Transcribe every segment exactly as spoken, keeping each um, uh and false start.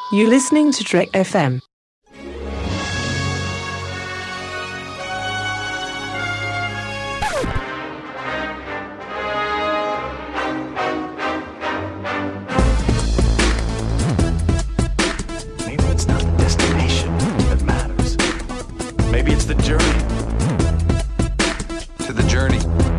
You're listening to Trek F M. Maybe it's not the destination that matters. Maybe it's the journey. To the journey.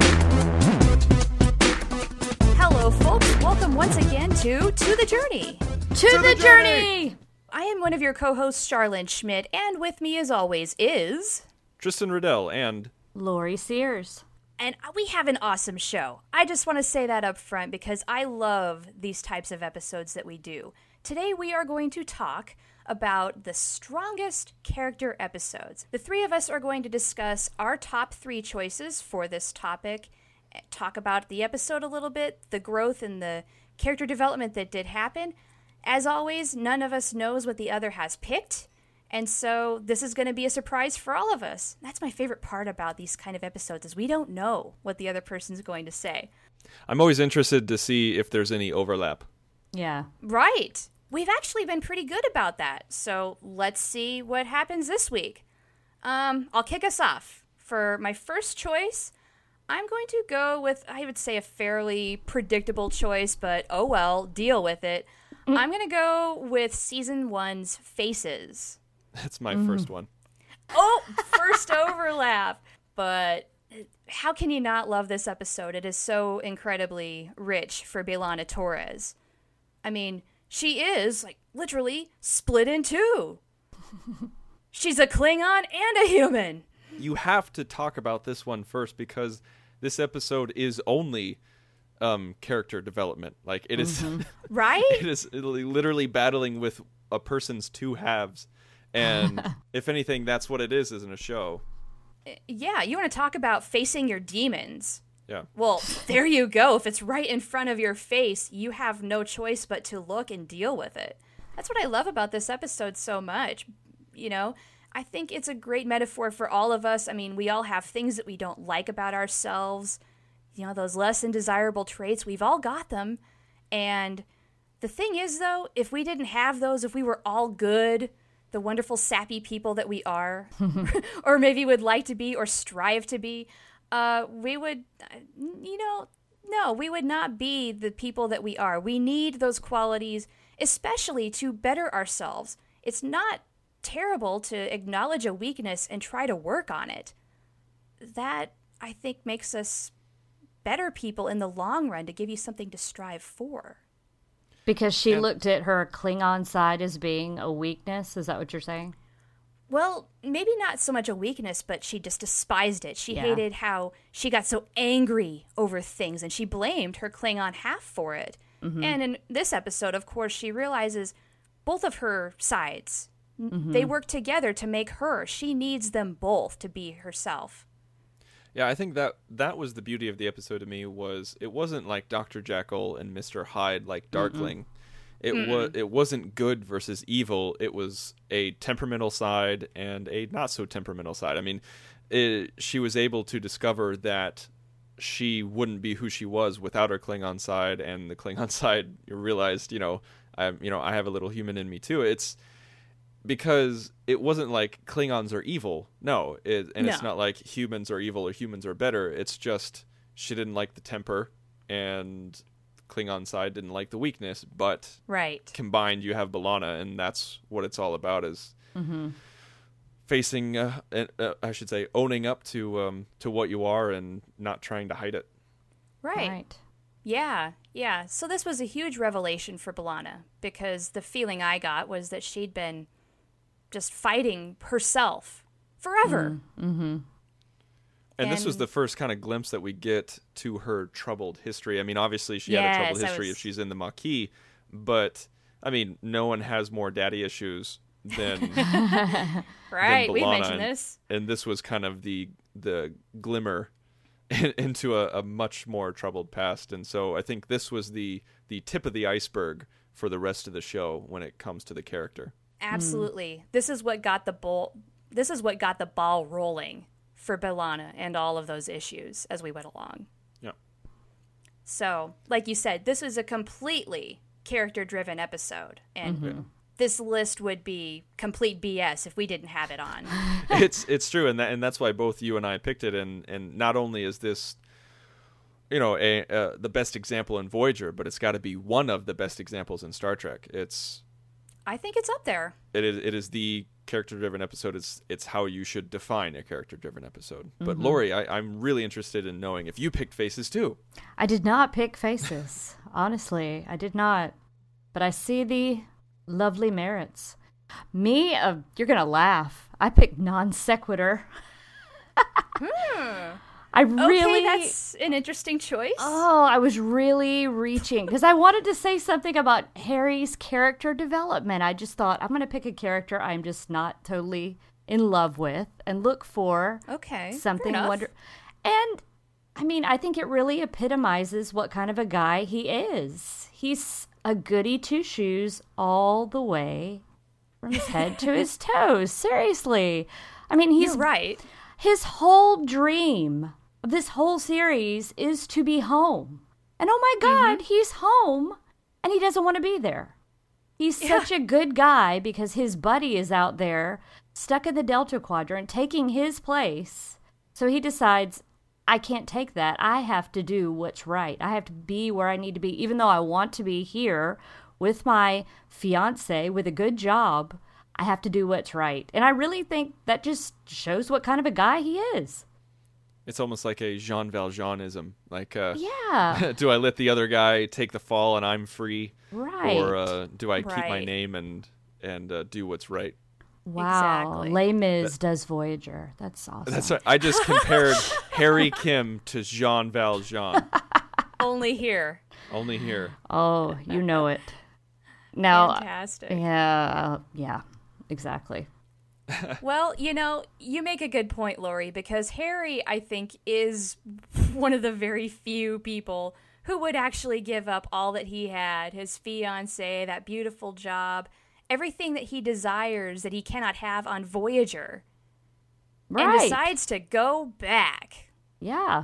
Hello, folks. Welcome once again to To the Journey. To, to the, the journey. journey! I am one of your co-hosts, Charlene Schmidt, and with me, as always, is... Tristan Riddell and... Lori Sears. And we have an awesome show. I just want to say that up front because I love these types of episodes that we do. Today, we are going to talk about the strongest character episodes. The three of us are going to discuss our top three choices for this topic, talk about the episode a little bit, the growth and the character development that did happen. As always, none of us knows what the other has picked, and so this is going to be a surprise for all of us. That's my favorite part about these kind of episodes, is we don't know what the other person's going to say. I'm always interested to see if there's any overlap. Yeah. Right. We've actually been pretty good about that, so let's see what happens this week. Um, I'll kick us off. For my first choice, I'm going to go with, I would say, a fairly predictable choice, but oh well, deal with it. I'm going to go with season one's Faces. That's my mm. first one. Oh, first overlap. But how can you not love this episode? It is so incredibly rich for B'Elanna Torres. I mean, she is, like, literally split in two. She's a Klingon and a human. You have to talk about this one first because this episode is only... Um, character development. Like it is, mm-hmm. Right? It is literally battling with a person's two halves, and if anything, that's what it is, isn't a show. Yeah, you want to talk about facing your demons? Yeah. Well, there you go. If it's right in front of your face, you have no choice but to look and deal with it. That's what I love about this episode so much. You know, I think it's a great metaphor for all of us. I mean, we all have things that we don't like about ourselves. You know, those less than desirable traits, we've all got them. And the thing is, though, if we didn't have those, if we were all good, the wonderful sappy people that we are, or maybe would like to be or strive to be, uh, we would, you know, no, we would not be the people that we are. We need those qualities, especially to better ourselves. It's not terrible to acknowledge a weakness and try to work on it. That, I think, makes us better people in the long run, to give you something to strive for. Because she and, looked at her Klingon side as being a weakness? Is that what you're saying? Well, maybe not so much a weakness, but she just despised it. She yeah. hated how she got so angry over things, and she blamed her Klingon half for it. Mm-hmm. And in this episode, of course, she realizes both of her sides. Mm-hmm. They work together to make her. She needs them both to be herself. Yeah, I think that that was the beauty of the episode to me, was it wasn't like Doctor Jekyll and Mister Hyde like Darkling. Mm-mm. It was it wasn't good versus evil. It was a temperamental side and a not so temperamental side. I mean, it, she was able to discover that she wouldn't be who she was without her Klingon side, and the Klingon side realized, you know, I you know I have a little human in me too. It's because it wasn't like Klingons are evil. No, it, and no. It's not like humans are evil or humans are better. It's just she didn't like the temper, and Klingon side didn't like the weakness. But right. combined, you have B'Elanna, and that's what it's all about, is mm-hmm. facing, uh, uh, I should say, owning up to um, to what you are and not trying to hide it. Right. Right. Yeah, yeah. So this was a huge revelation for B'Elanna, because the feeling I got was that she'd been just fighting herself forever. Mm-hmm. And, and this was the first kind of glimpse that we get to her troubled history. I mean, obviously she yes, had a troubled history was... if she's in the Maquis, but, I mean, no one has more daddy issues than Right, than we B'Elanna. mentioned and, this. And this was kind of the the glimmer into a, a much more troubled past. And so I think this was the, the tip of the iceberg for the rest of the show when it comes to the character. Absolutely. Mm. This is what got the ball this is what got the ball rolling for B'Elanna and all of those issues as we went along. Yeah. So, like you said, this was a completely character-driven episode. And mm-hmm. this list would be complete B S if we didn't have it on. it's it's true, and that and that's why both you and I picked it. And, and not only is this, you know, a uh, the best example in Voyager, but it's got to be one of the best examples in Star Trek. It's I think it's up there. It is it is the character-driven episode. It's it's how you should define a character-driven episode. Mm-hmm. But Lori, I, I'm really interested in knowing if you picked Faces too. I did not pick Faces. Honestly, I did not. But I see the lovely merits. Me, uh, you're gonna laugh. I picked Non Sequitur. hmm. I really. Okay, that's an interesting choice. Oh, I was really reaching because I wanted to say something about Harry's character development. I just thought I'm going to pick a character I'm just not totally in love with and look for okay, something wonder. And I mean, I think it really epitomizes what kind of a guy he is. He's a goody two shoes all the way from his head to his toes. Seriously, I mean, he's You're right. His whole dream of this whole series is to be home. And oh my God, mm-hmm. he's home and he doesn't want to be there. He's yeah. such a good guy because his buddy is out there stuck in the Delta Quadrant taking his place. So he decides, I can't take that. I have to do what's right. I have to be where I need to be, even though I want to be here with my fiance with a good job. I have to do what's right. And I really think that just shows what kind of a guy he is. It's almost like a Jean Valjeanism. Like, uh, yeah. do I let the other guy take the fall and I'm free? Right. Or uh, do I keep right. my name and and uh, do what's right? Wow. Exactly. Les Mis that, does Voyager. That's awesome. That's right. I just compared Harry Kim to Jean Valjean. Only here. Only here. Oh, you know it. Now, Fantastic. Yeah, yeah, exactly. Well, you know, you make a good point, Lori, because Harry, I think, is one of the very few people who would actually give up all that he had, his fiancée, that beautiful job, everything that he desires that he cannot have on Voyager, right. and decides to go back. Yeah.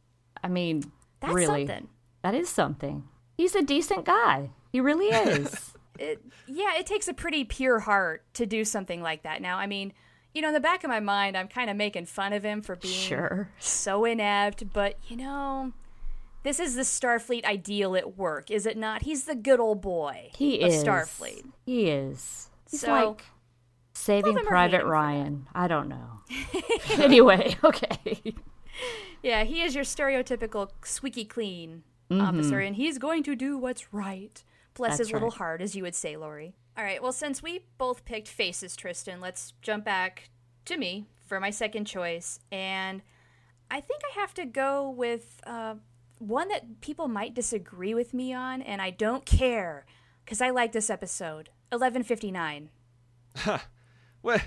I mean, That's really, something. That is something. He's a decent guy. He really is. It, yeah, it takes a pretty pure heart to do something like that. Now, I mean, you know, in the back of my mind, I'm kind of making fun of him for being sure. so inept, but, you know, this is the Starfleet ideal at work, is it not? He's the good old boy he of is. Starfleet. He is. He's so, like Saving Private Ryan. I don't know. Anyway, okay. Yeah, he is your stereotypical squeaky clean mm-hmm. officer, and he's going to do what's right. Bless That's his little right. heart, as you would say, Lori. All right, well, since we both picked Faces, Tristan, let's jump back to me for my second choice. And I think I have to go with uh, one that people might disagree with me on, and I don't care, because I like this episode, eleven fifty-nine. Huh. What?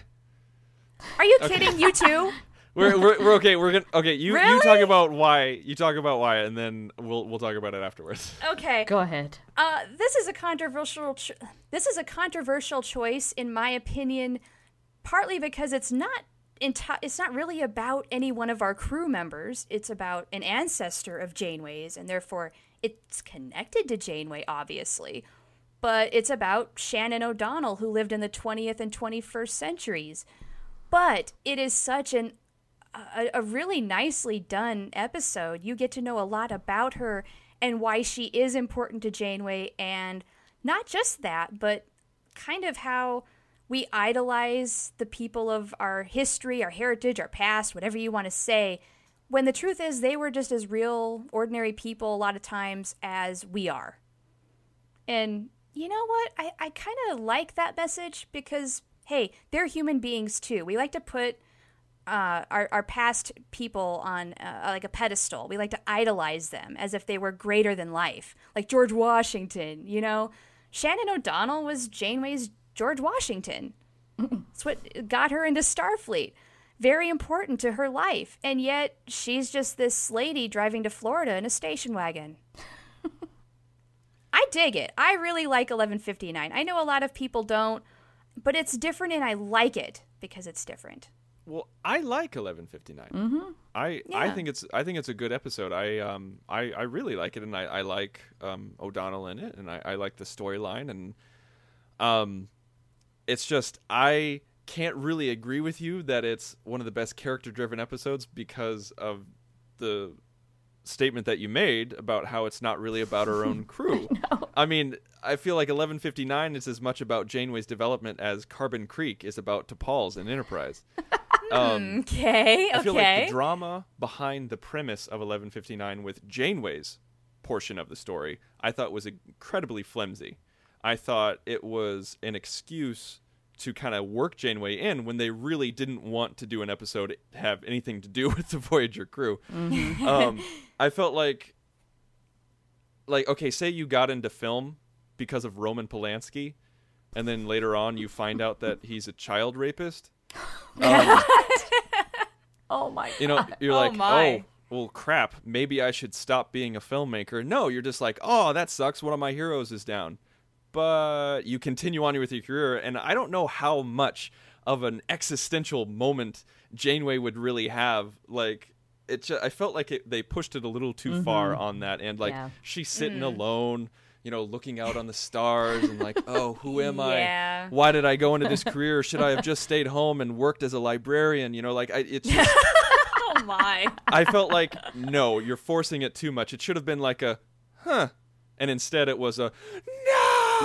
Are you Okay. kidding? You too? We're, we're we're okay. We're gonna okay. You Really? you talk about why. You talk about why, and then we'll we'll talk about it afterwards. Okay. Go ahead. Uh, this is a controversial. Ch- this is a controversial choice, in my opinion, partly because it's not. Enti- it's not really about any one of our crew members. It's about an ancestor of Janeway's, and therefore it's connected to Janeway, obviously. But it's about Shannon O'Donnell, who lived in the twentieth and twenty-first centuries. But it is such an A, a really nicely done episode. You get to know a lot about her and why she is important to Janeway, and not just that, but kind of how we idolize the people of our history, our heritage, our past, whatever you want to say, when the truth is they were just as real, ordinary people a lot of times as we are. And you know what? I, I kind of like that message because, hey, they're human beings too. We like to put Uh, our, our past people on uh, like a pedestal. We like to idolize them as if they were greater than life. Like George Washington, you know? Shannon O'Donnell was Janeway's George Washington. That's what got her into Starfleet. Very important to her life. And yet she's just this lady driving to Florida in a station wagon. I dig it. I really like eleven fifty-nine. I know a lot of people don't, but it's different and I like it because it's different. Well, I like eleven fifty-nine. Mm-hmm. I Yeah. I think it's I think it's a good episode. I um I, I really like it, and I, I like um O'Donnell in it, and I, I like the storyline, and um it's just I can't really agree with you that it's one of the best character-driven episodes because of the statement that you made about how it's not really about our own crew. No. I mean, I feel like eleven fifty-nine is as much about Janeway's development as Carbon Creek is about T'Pol's and Enterprise. um, Okay, okay. I feel like the drama behind the premise of eleven fifty-nine with Janeway's portion of the story, I thought was incredibly flimsy. I thought it was an excuse to kind of work Janeway in when they really didn't want to do an episode have anything to do with the Voyager crew. Mm-hmm. um, I felt like, like, okay, say you got into film because of Roman Polanski, and then later on you find out that he's a child rapist. Um, Oh my god. you know, you're Oh like, my. oh, well, crap, maybe I should stop being a filmmaker. No, you're just like, oh, that sucks. One of my heroes is down. But you continue on with your career, and I don't know how much of an existential moment Janeway would really have. Like, it, just, I felt like it, they pushed it a little too mm-hmm. far on that, and like yeah. she's sitting mm. alone, you know, looking out on the stars, and like, oh, who am yeah. I? Why did I go into this career? Should I have just stayed home and worked as a librarian? You know, like I, it's just. Oh my! I felt like no, you're forcing it too much. It should have been like a, huh, and instead it was a no.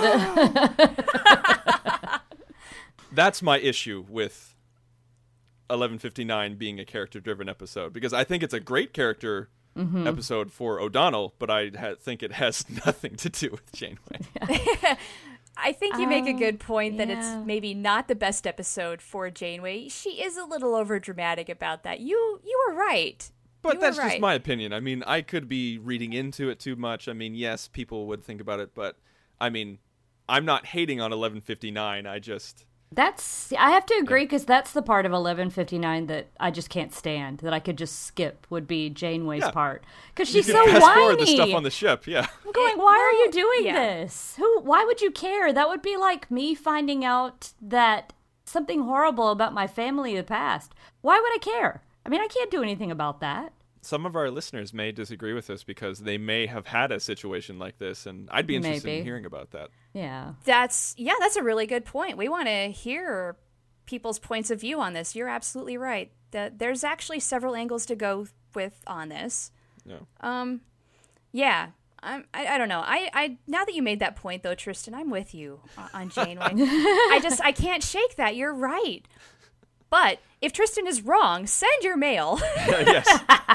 That's my issue with eleven fifty-nine being a character-driven episode, because I think it's a great character mm-hmm. episode for O'Donnell, but I ha- think it has nothing to do with Janeway. Yeah. I think you make a good point that yeah. it's maybe not the best episode for Janeway. She is a little overdramatic about that. You you were right. But you that's were just right. my opinion. I mean, I could be reading into it too much. I mean, yes, people would think about it, but I mean, I'm not hating on eleven fifty-nine. I just... That's, I have to agree, because that's the part of eleven fifty-nine that I just can't stand, that I could just skip, would be Janeway's Yeah. part. Because You she's can so fast whiny. forward the stuff on the ship, yeah. I'm going, It- why are you well, doing yeah. this? Who? Why would you care? That would be like me finding out that something horrible about my family in the past. Why would I care? I mean, I can't do anything about that. Some of our listeners may disagree with us because they may have had a situation like this, and I'd be interested Maybe. in hearing about that. Yeah. That's yeah, that's a really good point. We want to hear people's points of view on this. You're absolutely right. That there's actually several angles to go with on this. Yeah. Um, yeah. I'm, I, I don't know. I, I now that you made that point though, Tristan, I'm with you on, on Janeway. I just I can't shake that. You're right. But if Tristan is wrong, send your mail. Yes.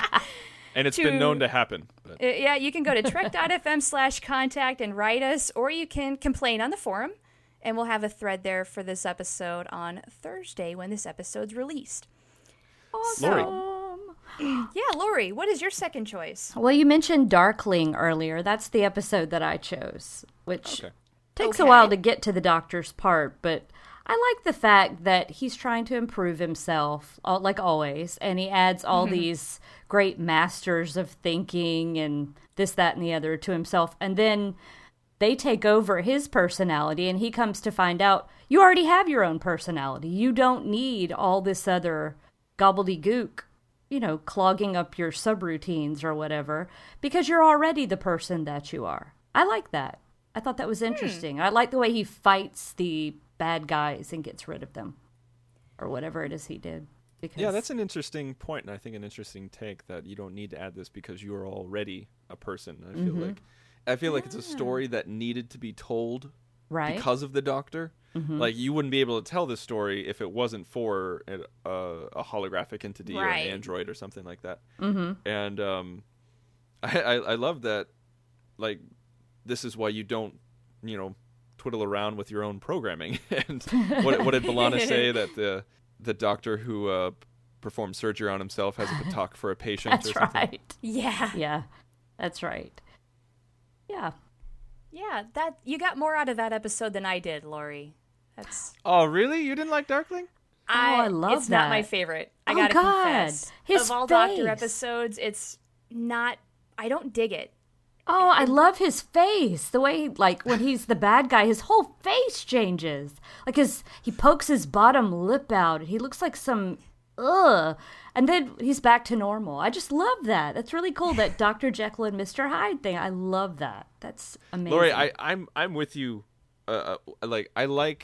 And it's To- been known to happen. But. Uh, yeah, you can go to trek.fm slash contact and write us, or you can complain on the forum, and we'll have a thread there for this episode on Thursday when this episode's released. Lori. Yeah, Lori, what is your second choice? Well, you mentioned Darkling earlier. That's the episode that I chose, which Okay. takes Okay. a while to get to the doctor's part, but I like the fact that he's trying to improve himself, all- like always, and he adds all Mm-hmm. these great masters of thinking and this, that, and the other to himself, and then they take over his personality, and he comes to find out, you already have your own personality. You don't need all this other gobbledygook, you know, clogging up your subroutines or whatever, because you're already the person that you are. I like that. I thought that was interesting. I like the way he fights the bad guys and gets rid of them, or whatever it is he did. Because Yeah, that's an interesting point, and I think an interesting take that you don't need to add this because you are already a person. I feel Mm-hmm. like I feel like it's a story that needed to be told right. because of the Doctor. Mm-hmm. Like, you wouldn't be able to tell this story if it wasn't for a, a, a holographic entity or Right. an android or something like that. Mm-hmm. And um, I, I I love that. Like, this is why you don't, you know, twiddle around with your own programming. And what what did B'Elanna say, that the the doctor who uh, performed surgery on himself has a batok for a patient? That's or something? right. Yeah. Yeah, that's right. Yeah. Yeah, that you got more out of that episode than I did, Lori. That's Oh, really? You didn't like Darkling? I love it's not my that. favorite. I Oh, gotta God. confess. His of all Doctor face. episodes, it's not I don't dig it. Oh, I love his face. The way, like, when he's the bad guy, his whole face changes. Like, his he pokes his bottom lip out. He looks like some, ugh. And then he's back to normal. I just love that. That's really cool, that Doctor Jekyll and Mister Hyde thing. I love that. That's amazing. Lori, I, I'm I'm with you. Uh, uh, like I like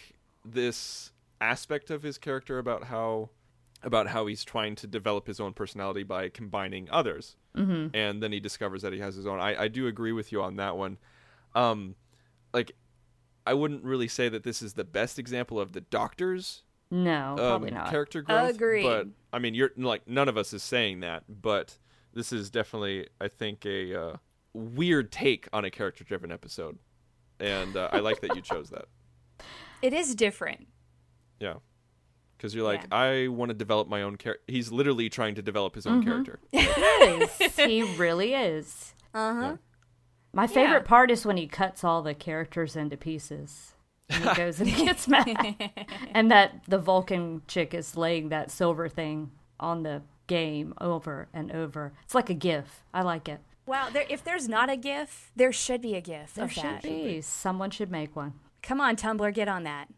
this aspect of his character about how about how he's trying to develop his own personality by combining others, mm-hmm. and then he discovers that he has his own. I, I do agree with you on that one. Um, like, I wouldn't really say that this is the best example of the Doctor's no, um, probably not. character growth. Agreed. But I mean, you're like none of us is saying that, but this is definitely, I think, a uh, weird take on a character-driven episode, and uh, I like that you chose that. It is different. Yeah. Because you're like, Yeah. I want to develop my own character. He's literally trying to develop his own Mm-hmm. character. He is. He really is. Uh-huh. Yeah. My favorite Yeah. part is when he cuts all the characters into pieces. And he goes and he gets mad. And that the Vulcan chick is laying that silver thing on the game over and over. It's like a GIF. I like it. Wow, there, if there's not a GIF, there should be a GIF There of should that. be. Someone should make one. Come on, Tumblr, get on that.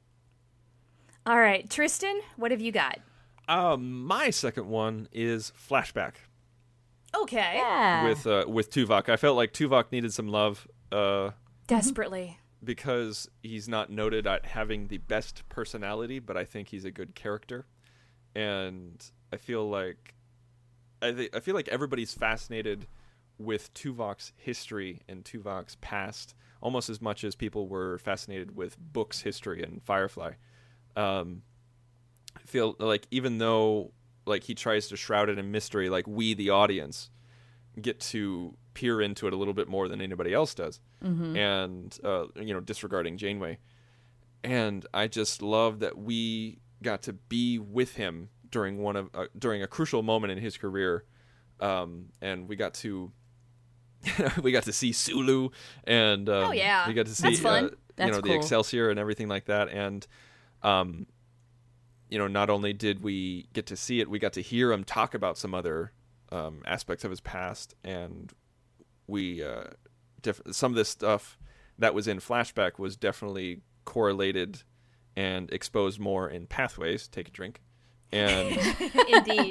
All right, Tristan, what have you got? Um, my second one is Flashback Okay. Yeah. with uh, with Tuvok. I felt like Tuvok needed some love uh, Desperately. because he's not noted at having the best personality, but I think he's a good character, and I feel like I th- I feel like everybody's fascinated with Tuvok's history and Tuvok's past almost as much as people were fascinated with Book's history and Firefly. Um, I feel like even though like he tries to shroud it in mystery, like we, the audience, get to peer into it a little bit more than anybody else does, mm-hmm. and uh, you know, disregarding Janeway. And I just love that we got to be with him during one of uh, during a crucial moment in his career, um, and we got to we got to see Sulu, and um, Oh, yeah. we got to see That's fun. Uh, you That's know, the cool. Excelsior and everything like that, and um, you know, not only did we get to see it, we got to hear him talk about some other um, aspects of his past, and we uh, def- some of this stuff that was in Flashback was definitely correlated and exposed more in Pathways. Take a drink, and Indeed.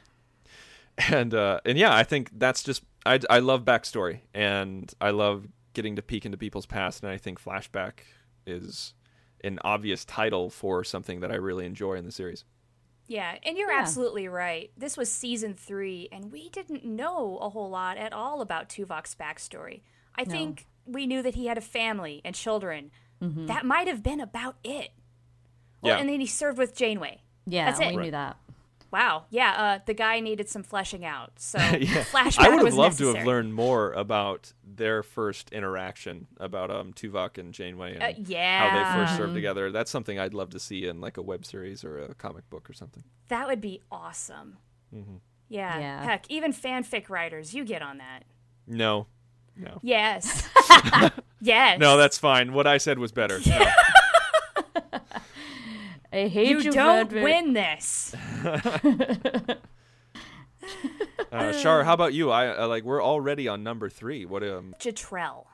and uh, and yeah, I think that's just I I love backstory, and I love getting to peek into people's past, and I think Flashback is an obvious title for something that I really enjoy in the series. Yeah, and you're Yeah. absolutely right. This was season three, and we didn't know a whole lot at all about Tuvok's backstory. I think we knew that he had a family and children. Mm-hmm. That might have been about it. Well, Yeah. and then he served with Janeway. Yeah, That's it. we Right. knew that. Wow. Yeah, uh, the guy needed some fleshing out. So Yeah. Flashback I would have was loved to have necessary. learned more about their first interaction, about um Tuvok and Janeway, and Uh, yeah. how they first served together. That's something I'd love to see in like a web series or a comic book or something. That would be awesome. Mm-hmm. Yeah. Yeah. Heck, even fanfic writers, you get on that. No, no, Yes. yes. no. That's fine. What I said was better. No. I hate you you, don't Frederick. win this. Uh, Shar, how about you? I uh, like we're already on number three. What um, Jetrel.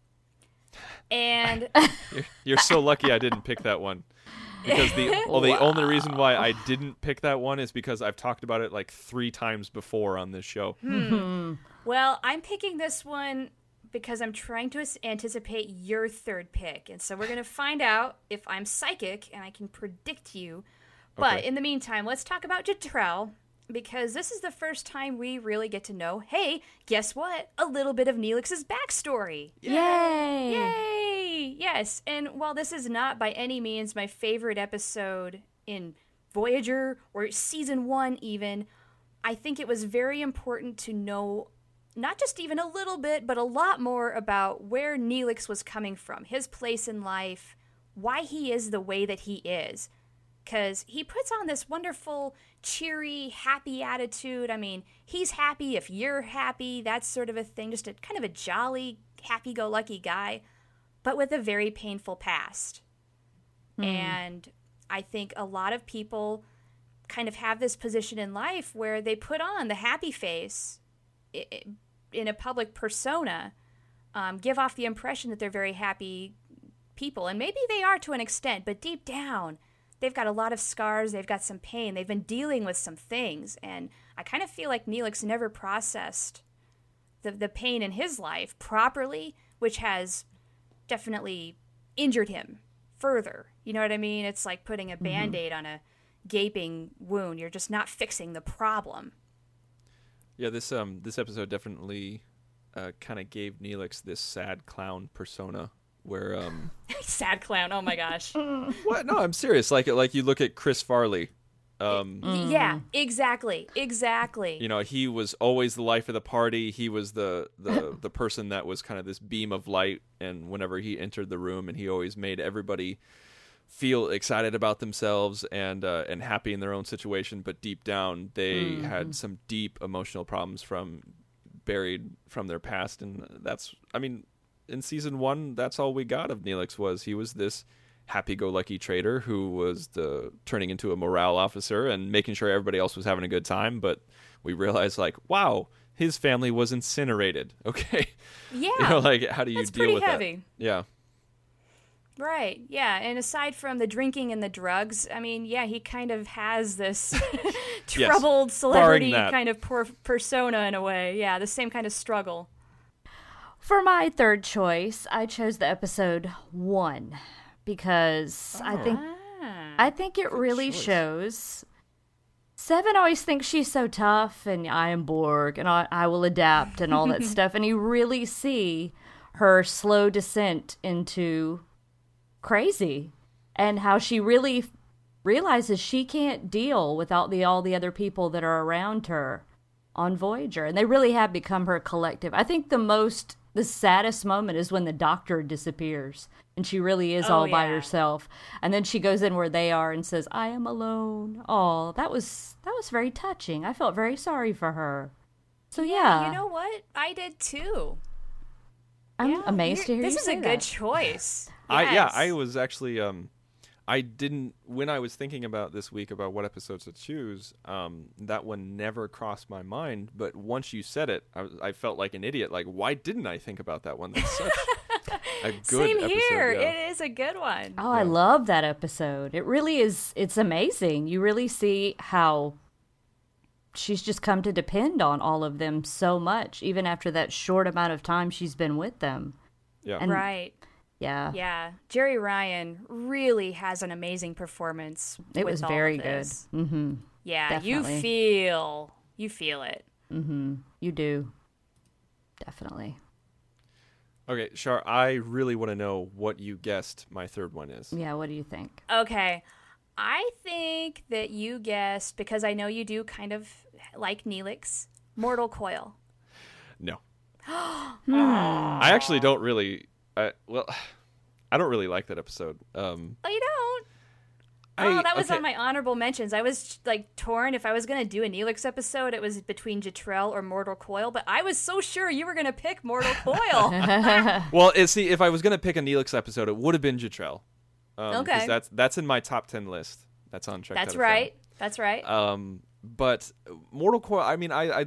And you're, you're so lucky I didn't pick that one. Because the well, the only reason why I didn't pick that one is because I've talked about it like three times before on this show. well, I'm picking this one because I'm trying to as- anticipate your third pick. And so we're going to find out if I'm psychic and I can predict you. But Okay. in the meantime, let's talk about Jetrel, because this is the first time we really get to know, hey, guess what? A little bit of Neelix's backstory. Yay! Yay! Yes, and while this is not by any means my favorite episode in Voyager or season one even, I think it was very important to know not just even a little bit, but a lot more about where Neelix was coming from, his place in life, why he is the way that he is. Because he puts on this wonderful, cheery, happy attitude. I mean, he's happy if you're happy, that sort of a thing. Just a kind of a jolly, happy-go-lucky guy, but with a very painful past. And I think a lot of people kind of have this position in life where they put on the happy face i- i- in a public persona, um, give off the impression that they're very happy people. And maybe they are to an extent, but deep down, they've got a lot of scars, they've got some pain, they've been dealing with some things, and I kind of feel like Neelix never processed the, the pain in his life properly, which has definitely injured him further. You know what I mean? It's like putting a Band-Aid on a gaping wound. You're just not fixing the problem. Yeah, this um this episode definitely uh, kind of gave Neelix this sad clown persona where um sad clown. Oh my gosh. what? No, I'm serious. Like like you look at Chris Farley. Um, mm. Yeah, exactly, exactly. You know, he was always the life of the party. He was the, the, the person that was kind of this beam of light, and whenever he entered the room, and he always made everybody feel excited about themselves and uh, and happy in their own situation, but deep down, they mm-hmm. had some deep emotional problems from buried from their past, and that's, I mean, in season one, that's all we got of Neelix was he was this happy-go-lucky trader who was the turning into a morale officer and making sure everybody else was having a good time. But we realized, like, wow, his family was incinerated. Okay, yeah, you know, like, how do you That's deal with heavy. that? Yeah, right. Yeah, and aside from the drinking and the drugs, I mean, yeah, he kind of has this troubled yes. celebrity kind of per- persona in a way. Yeah, the same kind of struggle. For my third choice, I chose the episode one. Because oh. I think ah, I think it really choice. shows. Seven always thinks she's so tough, and I am Borg, and I, I will adapt, and all that stuff. And you really see her slow descent into crazy, and how she really realizes she can't deal without the all the other people that are around her on Voyager, and they really have become her collective. I think the most. The saddest moment is when the doctor disappears and she really is oh, all yeah. by herself. And then she goes in where they are and says, I am alone. Oh, that was that was very touching. I felt very sorry for her. So, yeah. yeah you know what? I did too. I'm yeah, amazed to hear this you is say a that. good choice. I yes. yeah, I was actually um I didn't when I was thinking about this week about what episodes to choose, um, that one never crossed my mind. But once you said it, I, was, I felt like an idiot. Like, why didn't I think about that one? That's such a good Same episode. here. Yeah. It is a good one. Oh, yeah. I love that episode. It really is. It's amazing. You really see how she's just come to depend on all of them so much, even after that short amount of time she's been with them. Yeah. And, right. Yeah. Yeah. Jerry Ryan really has an amazing performance. It with was all very of good. this. Mm-hmm. Yeah. Definitely. You feel, you feel it. Mm-hmm. You do. Definitely. Okay, Shar, I really want to know what you guessed my third one is. Yeah, what do you think? Okay. I think that you guessed, because I know you do kind of like Neelix, Mortal Coil. No. Hmm. I actually don't really... I, well, I don't really like that episode. Um, Oh, you don't? I, oh, that was okay. on my honorable mentions. I was like torn. If I was going to do a Neelix episode, it was between Jetrel or Mortal Coil, but I was so sure you were going to pick Mortal Coil. Well, it, see, if I was going to pick a Neelix episode, it would have been Jetrel. Um, Okay. 'cause that's that's in my top ten list. That's on Trek. That's right. That's right. Um, but Mortal Coil, I mean, I, I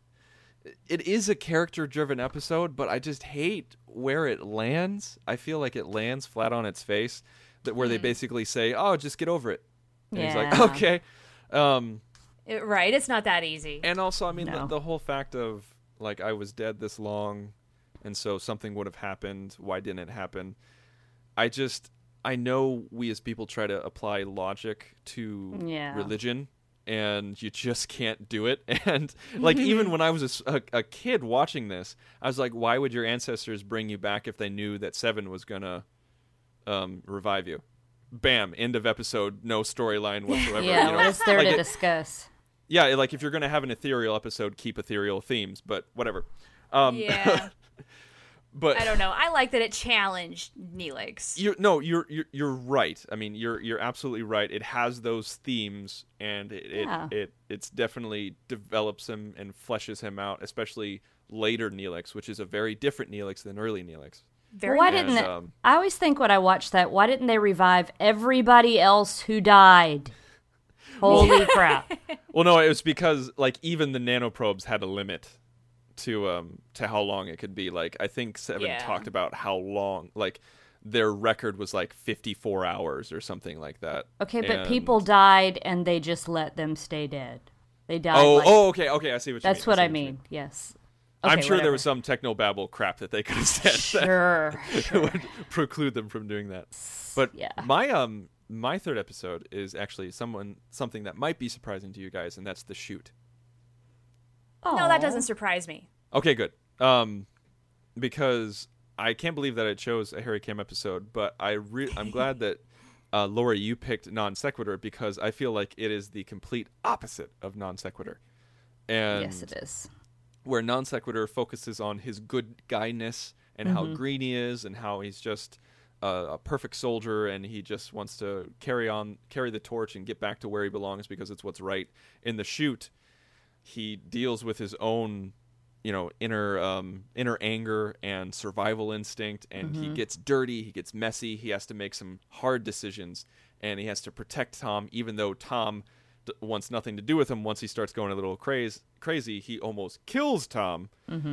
it is a character-driven episode, but I just hate where it lands. I feel like it lands flat on its face, that where mm. they basically say, "Oh, just get over it." And yeah. he's like, "Okay." Um, it, right. It's not that easy. and also, I mean, No. the, the whole fact of like I was dead this long, and so something would have happened. Why didn't it happen? I just, I know we as people try to apply logic to Yeah. religion. And you just can't do it. And like even when I was a, a, a kid watching this, I was like, why would your ancestors bring you back if they knew that Seven was gonna um, revive you? Bam, end of episode, no storyline whatsoever. Yeah, you know? what's there like to it, discuss? Yeah, like if you're gonna have an ethereal episode, keep ethereal themes, but whatever. Um, yeah. But I don't know. I like that it challenged Neelix. You're, no, you're, you're you're right. I mean, you're you're absolutely right. It has those themes, and it Yeah. it, it it's definitely develops him and fleshes him out, especially later Neelix, which is a very different Neelix than early Neelix. Very why much. didn't And, it, um, I always think when I watch that, why didn't they revive everybody else who died? Holy crap. Well, no, it was because like even the nanoprobes had a limit to um to how long it could be. Like I think Seven Yeah. talked about how long, like their record was like fifty-four hours or something like that. Okay, but And- people died and they just let them stay dead. They died Oh, like, oh, okay, okay. I see what you mean. that's what see I you mean. Yes. I'm sure whatever. there was some technobabble crap that they could have said Sure. that sure. would preclude them from doing that. But Yeah. my um my third episode is actually someone something that might be surprising to you guys, and that's the shoot. No, that Aw. doesn't surprise me. Okay, good. Um, because I can't believe that it chose a Harry Kim episode, but I re- I'm glad that uh, Laura, you picked non sequitur because I feel like it is the complete opposite of non sequitur. And Yes, it is. where non sequitur focuses on his good guyness and how green he is and how he's just uh, a perfect soldier and he just wants to carry on, carry the torch and get back to where he belongs because it's what's right. In the shoot, he deals with his own, you know, inner um, inner anger and survival instinct, and he gets dirty, he gets messy, he has to make some hard decisions, and he has to protect Tom, even though Tom d- wants nothing to do with him. Once he starts going a little craze, crazy, he almost kills Tom,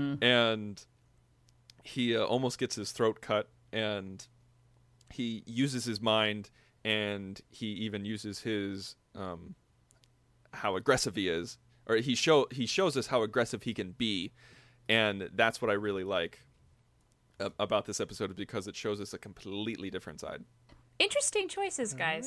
and he uh, almost gets his throat cut, and he uses his mind, and he even uses his um, how aggressive he is. Or he show he shows us how aggressive he can be, and that's what I really like a- about this episode, is because it shows us a completely different side. Interesting choices, guys.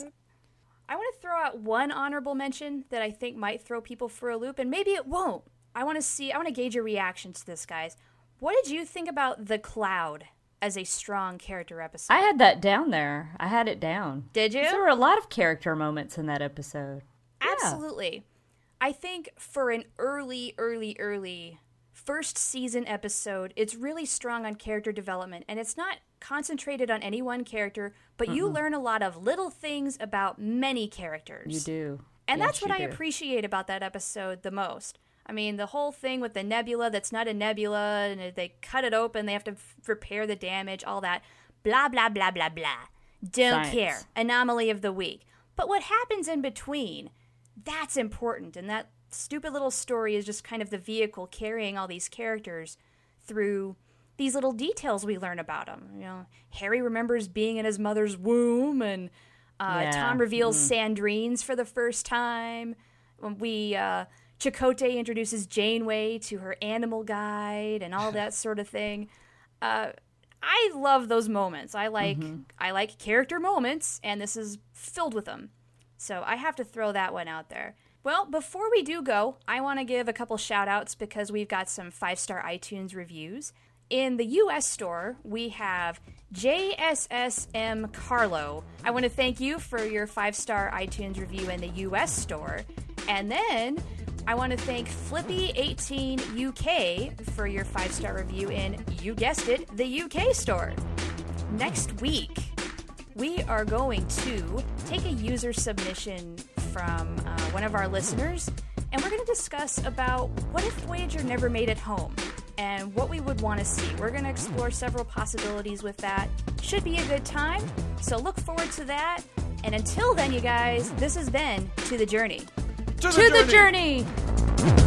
I want to throw out one honorable mention that I think might throw people for a loop, and maybe it won't. I want to see, I want to gauge your reaction to this, guys. What did you think about The Cloud as a strong character episode? I had that down there. I had it down. Did you? There were a lot of character moments in that episode. Yeah. Absolutely. I think for an early, early, early first season episode, it's really strong on character development, and it's not concentrated on any one character, but you learn a lot of little things about many characters. You do. And Yes, that's what you I do. appreciate about that episode the most. I mean, the whole thing with the nebula that's not a nebula, and they cut it open, they have to f- repair the damage, all that. Blah, blah, blah, blah, blah. Don't Science. care. Anomaly of the week. But what happens in between, that's important. And that stupid little story is just kind of the vehicle carrying all these characters through these little details we learn about them. You know, Harry remembers being in his mother's womb, and uh, Yeah. Tom reveals Sandrines for the first time. When we uh, Chakotay introduces Janeway to her animal guide and all that sort of thing. Uh, I love those moments. I like I like character moments, and this is filled with them. So I have to throw that one out there. Well, before we do go, I want to give a couple shout-outs because we've got some five-star iTunes reviews. In the U S store, we have J S S M Carlo. I want to thank you for your five-star iTunes review in the U S store. And then I want to thank Flippy eighteen U K for your five-star review in, you guessed it, the U K store. Next week, we are going to take a user submission from uh, one of our listeners, and we're going to discuss about what if Voyager never made it home and what we would want to see. We're going to explore several possibilities with that. Should be a good time, so look forward to that. And until then, you guys, this has been To the Journey. To To the journey!